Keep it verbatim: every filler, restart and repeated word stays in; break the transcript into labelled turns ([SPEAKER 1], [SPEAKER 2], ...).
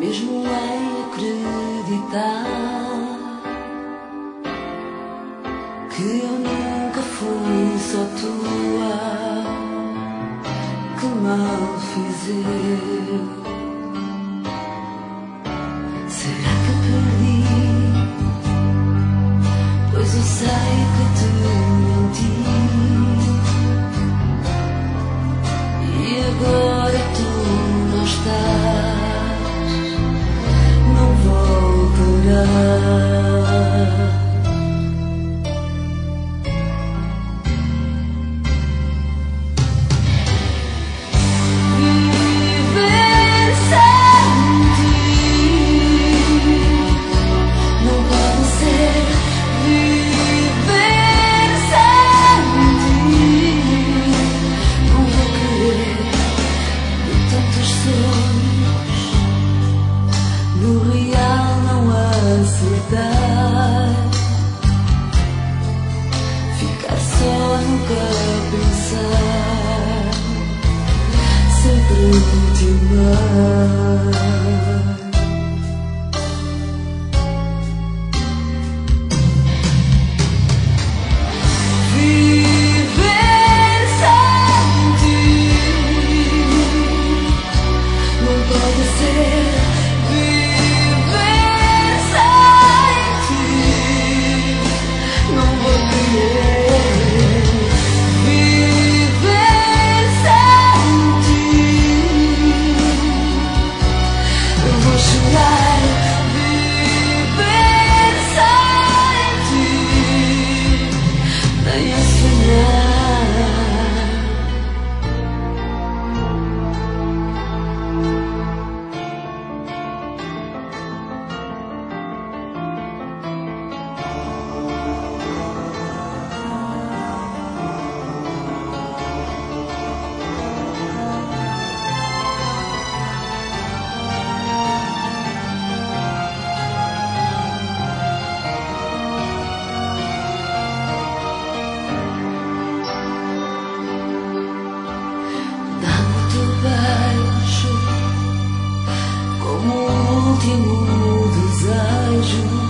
[SPEAKER 1] mesmo em acreditar que eu nunca fui só tua. Que mal fiz eu? Será que perdi? Pois eu sei que te menti e agora tu não estás, não voltarás. No real não acertar, ficar só, nunca pensar, sempre te amar. Viver sem ti não pode ser. Como o último desejo.